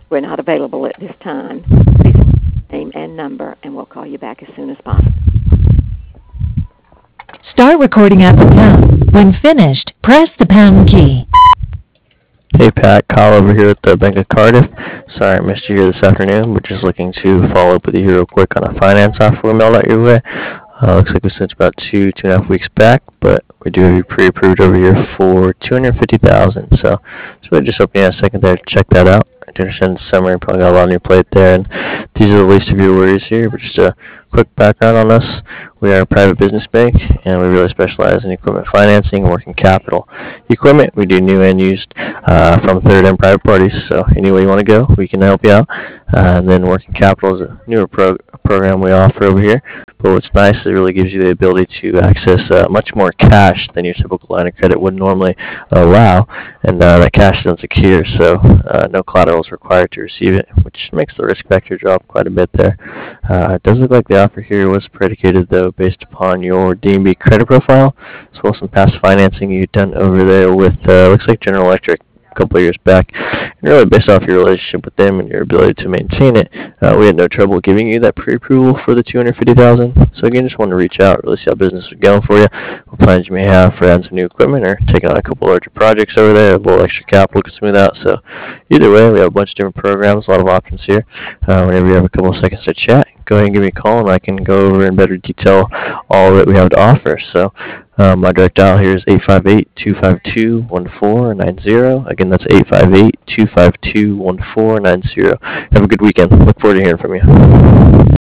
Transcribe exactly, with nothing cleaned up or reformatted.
we're not available at this time. Please leave your name and number, and we'll call you back as soon as possible. Start recording at the tone. When finished, press the pound key. Hey Pat, Kyle over here at the Bank of Cardiff. Sorry I missed you here this afternoon, but just looking to follow up with you here real quick on a finance offer we mailed out your way. Uh, looks like we sent about two, two and a half weeks back, but we do have you pre-approved over here for two hundred fifty thousand dollars. So, so really just hoping you had a second there to check that out. I do understand the summer, you probably got a lot on your plate there, and these are the least of your worries here, but just a quick background on us. We are a private business bank, and we really specialize in equipment financing and working capital. Equipment, we do new and used uh, from third and private parties, so any way you want to go, we can help you out. Uh, and then working capital is a newer pro- program we offer over here. But what's nice is it really gives you the ability to access uh, much more cash than your typical line of credit would normally allow, and uh, that cash is unsecure, so uh, no collateral is required to receive it, which makes the risk factor drop quite a bit there. Uh, it does look like the offer here was predicated, though, based upon your D and B credit profile, as well as some past financing you've done over there with, uh, looks like General Electric a couple of years back. And really based off your relationship with them and your ability to maintain it, uh, we had no trouble giving you that pre-approval for the two hundred fifty thousand dollars. So again, just wanted to reach out, really see how business is going for you, what plans you may have for adding some new equipment or taking on a couple larger projects over there, a little extra capital could smooth out. So either way, we have a bunch of different programs, a lot of options here. Uh, whenever you have a couple of seconds to chat, go ahead and give me a call and I can go over in better detail all that we have to offer. So um, my direct dial here is eight five eight, two five two, one four nine zero. Again, that's eight five eight, two five two, one four nine zero. Have a good weekend. Look forward to hearing from you.